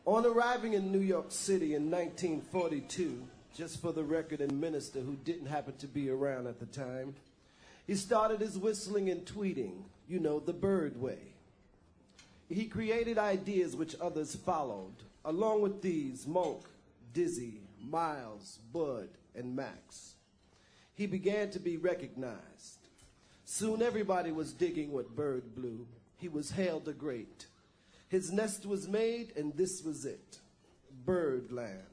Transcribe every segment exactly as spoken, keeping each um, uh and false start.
On arriving in New York City in nineteen forty-two, just for the record and minister who didn't happen to be around at the time, he started his whistling and tweeting, you know, the Bird way. He created ideas which others followed. Along with these, Monk, Dizzy, Miles, Bud, and Max. He began to be recognized. Soon everybody was digging what Bird blew. He was hailed a great. His nest was made, and this was it, Birdland.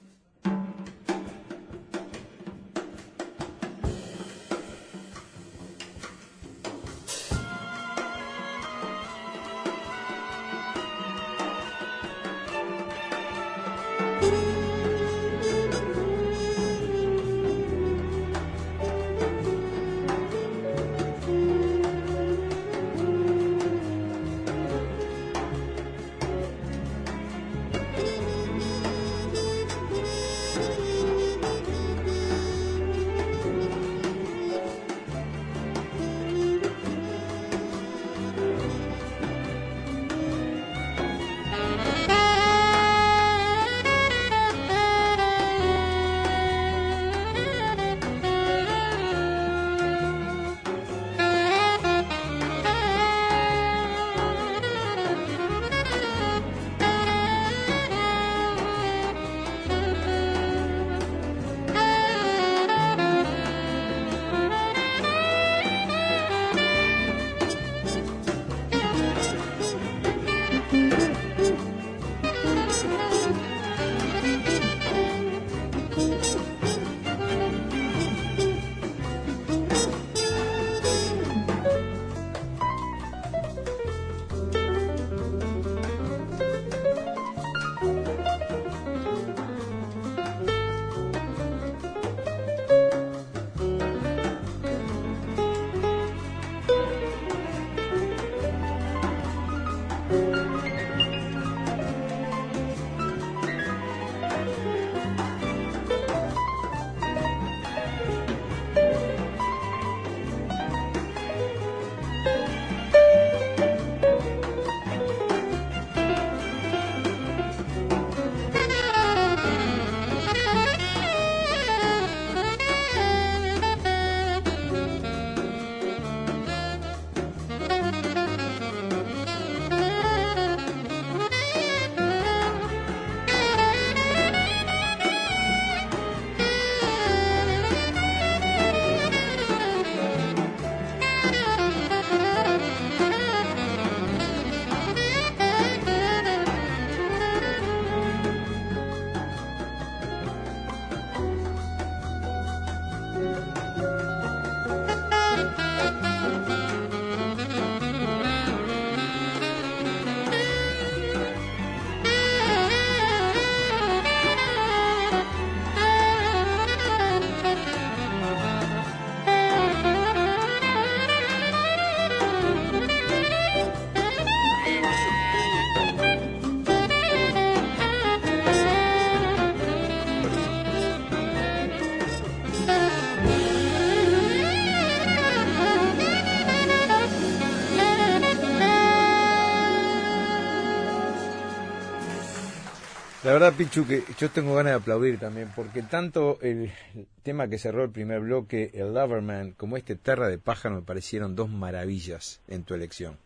La verdad, Pichu, que yo tengo ganas de aplaudir también, porque tanto el tema que cerró el primer bloque, el Loverman, como este Terra de Pájaro, me parecieron dos maravillas en tu elección.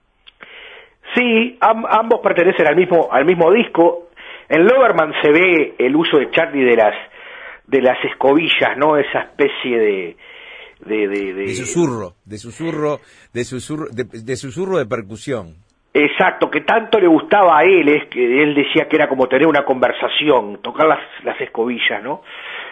Sí, am, ambos pertenecen al mismo al mismo disco. En Loverman se ve el uso de Charlie de las de las escobillas, ¿no? Esa especie de de, de, de... de susurro, de susurro, de susurro, de, de susurro de percusión. Exacto, que tanto le gustaba a él, es que él decía que era como tener una conversación, tocar las, las escobillas, ¿no?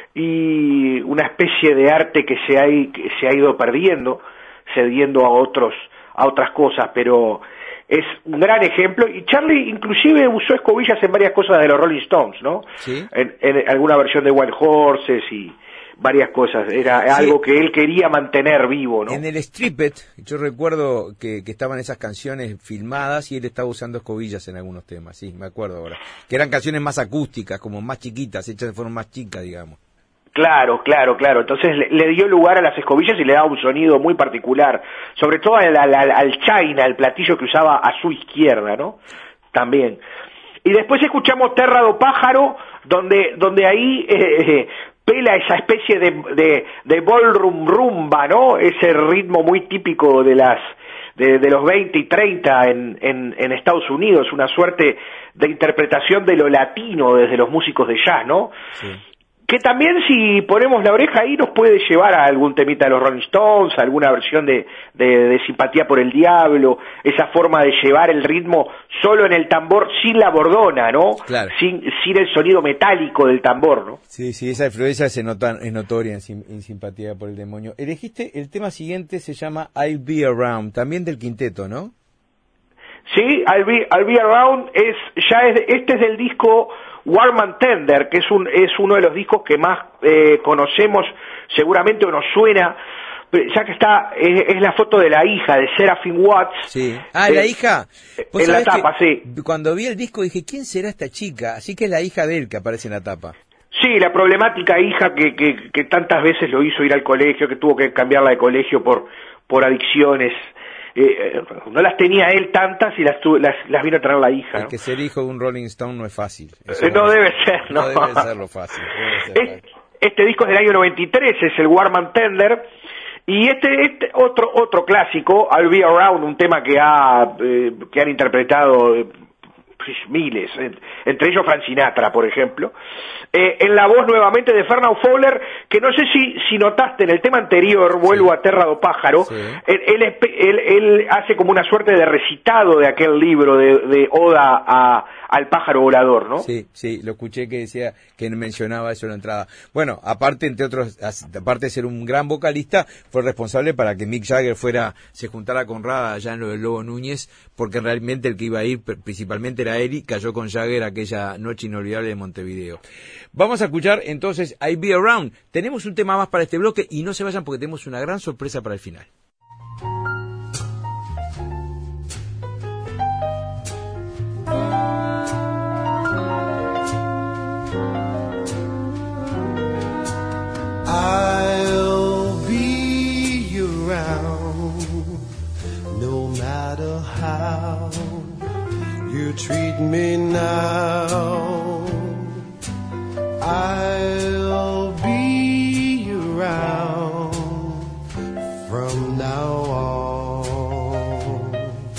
Y una especie de arte que se ha, que se ha ido perdiendo, cediendo a otros, a otras cosas, pero es un gran ejemplo, y Charlie inclusive usó escobillas en varias cosas de los Rolling Stones, ¿no? Sí. En, en alguna versión de Wild Horses y varias cosas, era sí. Algo que él quería mantener vivo, ¿no? En el Stripped, yo recuerdo que, que estaban esas canciones filmadas y él estaba usando escobillas en algunos temas, sí, me acuerdo ahora. Que eran canciones más acústicas, como más chiquitas, hechas de forma más chica, digamos. Claro, claro, claro. Entonces le, le dio lugar a las escobillas y le daba un sonido muy particular, sobre todo al, al, al china, al platillo que usaba a su izquierda, ¿no? También. y después escuchamos Terra do Pájaro, donde, donde ahí eh, pela esa especie de, de, de ballroom rumba, ¿no? Ese ritmo muy típico de las de, de los veinte y treinta en, en, en Estados Unidos, una suerte de interpretación de lo latino desde los músicos de jazz, ¿no? Sí. Que también, si ponemos la oreja ahí, nos puede llevar a algún temita de los Rolling Stones, a alguna versión de, de, de Simpatía por el Diablo, esa forma de llevar el ritmo solo en el tambor, sin la bordona, ¿no? Claro. Sin, sin el sonido metálico del tambor, ¿no? Sí, sí, esa influencia se nota, es notoria en, en Simpatía por el Demonio. Elegiste el tema siguiente, se llama I'll Be Around, también del quinteto, ¿no? Sí, I'll Be, I'll Be Around es, ya es, este es del disco Warm and Tender, que es un es uno de los discos que más eh, conocemos, seguramente o nos suena, ya que está, es, es la foto de la hija de Seraphim Watts. Sí. Ah, eh, la hija. En la tapa, sí. Cuando vi el disco dije, ¿quién será esta chica? Así que es la hija de él que aparece en la tapa. Sí, la problemática hija que, que, que tantas veces lo hizo ir al colegio, que tuvo que cambiarla de colegio por, por adicciones. Eh, no las tenía él tantas y las, tu, las, las vino a traer la hija. Es ¿no? que ser hijo de un Rolling Stone no es fácil. Eh, no, no debe ser, no. No debe ser lo fácil. Ser es, este disco es del año noventa y tres, es el Warm and Tender, y este, este otro otro clásico, I'll Be Around, un tema que ha eh, que han interpretado eh, miles, entre ellos Frank Sinatra, por ejemplo, eh, en la voz nuevamente de Fernand Fowler, que no sé si, si notaste en el tema anterior, vuelvo sí. a Terra do Pájaro, sí. él, él, él, él hace como una suerte de recitado de aquel libro de, de Oda a, al pájaro volador, ¿no? Sí, sí, lo escuché que decía, que mencionaba eso en la entrada. Bueno, aparte, entre otros, aparte de ser un gran vocalista, fue responsable para que Mick Jagger fuera, se juntara con Rada allá en lo del Lobo Núñez, porque realmente el que iba a ir principalmente era él y cayó con Jagger aquella noche inolvidable de Montevideo. Vamos a escuchar entonces I'll Be Around. Tenemos un tema más para este bloque y no se vayan porque tenemos una gran sorpresa para el final. I'll be around no matter how you treat me now. I'll be around from now on.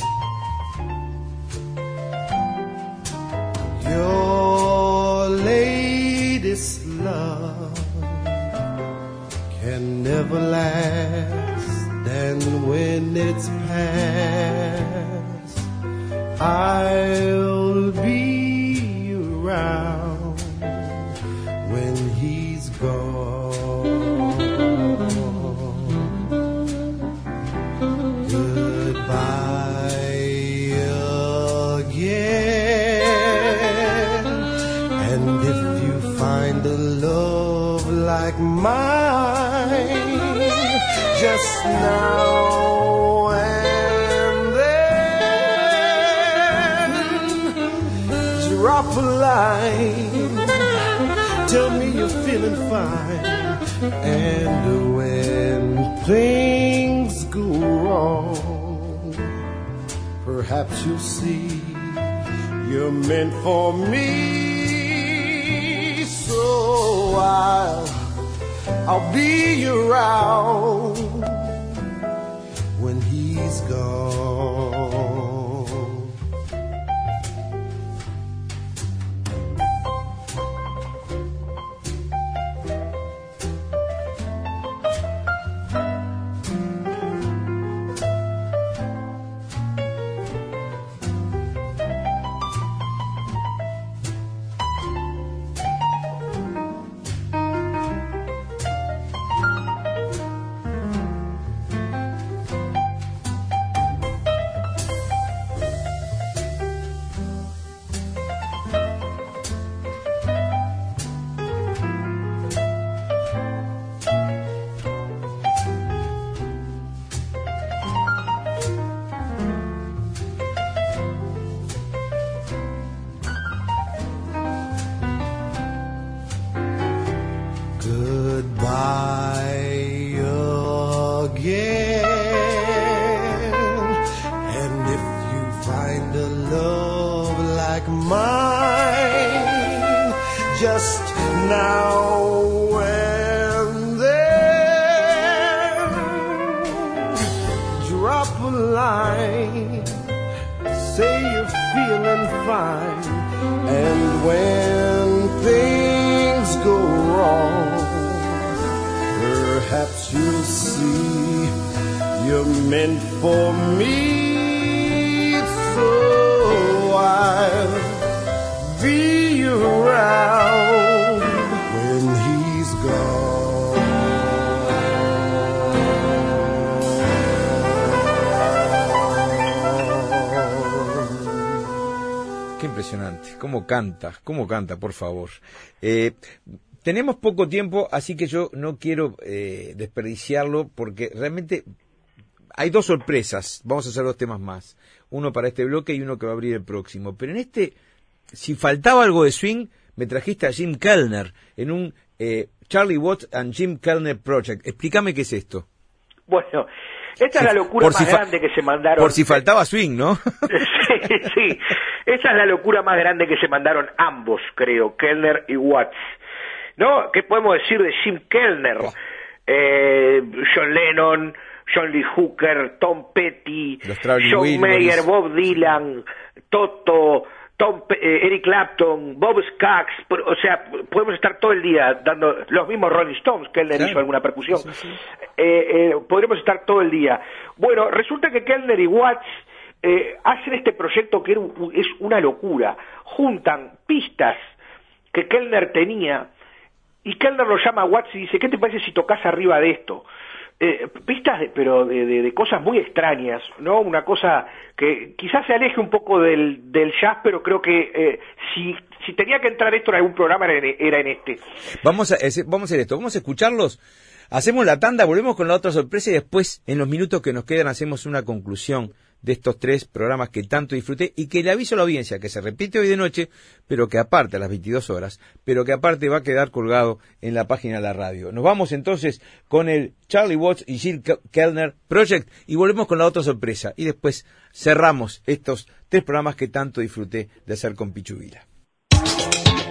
Your latest love can never last, and when it's past, I'll be around when he's gone. Goodbye again, and if you find a love like mine, just now and then drop a line, tell me you're feeling fine, and when things go wrong, perhaps you'll see you're meant for me. So I'll I'll be around when he's gone. just now and then. Drop a line, say you're feeling fine, and when things go wrong, perhaps you'll see you're meant for me, so I'll be around when he's gone. Qué impresionante, cómo canta, cómo canta, por favor. Eh, tenemos poco tiempo, así que yo no quiero eh, desperdiciarlo, porque realmente hay dos sorpresas. Vamos a hacer dos temas más, uno para este bloque y uno que va a abrir el próximo. Pero en este, si faltaba algo de swing, me trajiste a Jim Kellner en un eh, Charlie Watts and Jim Kellner Project. Explícame qué es esto. Bueno, esta es la locura por más si grande que se mandaron. Por si faltaba swing, ¿no? Sí, sí. Esa es la locura más grande que se mandaron ambos, creo, Kellner y Watts. ¿No? ¿Qué podemos decir de Jim Kellner? Oh. Eh, John Lennon, John Lee Hooker, Tom Petty, John Williams, Mayer, Bob Dylan, Toto, Tom, eh, Eric Clapton, Bob Skaggs, o sea, podemos estar todo el día dando los mismos Rolling Stones, Kellner claro. hizo alguna percusión, sí, sí. Eh, eh, podremos estar todo el día. Bueno, resulta que Kellner y Watts eh, hacen este proyecto que es una locura, juntan pistas que Kellner tenía y Kellner lo llama a Watts y dice, ¿qué te parece si tocas arriba de esto? Eh, pistas, de, pero de, de, de cosas muy extrañas, ¿no? Una cosa que quizás se aleje un poco del, del jazz, pero creo que eh, si, si tenía que entrar esto en algún programa era en, era en este. Vamos a, vamos a hacer esto, vamos a escucharlos, hacemos la tanda, volvemos con la otra sorpresa y después, en los minutos que nos quedan, hacemos una conclusión de estos tres programas que tanto disfruté y que le aviso a la audiencia que se repite hoy de noche, pero que aparte a las veintidós horas, pero que aparte va a quedar colgado en la página de la radio. Nos vamos entonces con el Charlie Watts y Jim Kellner Project y volvemos con la otra sorpresa y después cerramos estos tres programas que tanto disfruté de hacer con Pichu Vila.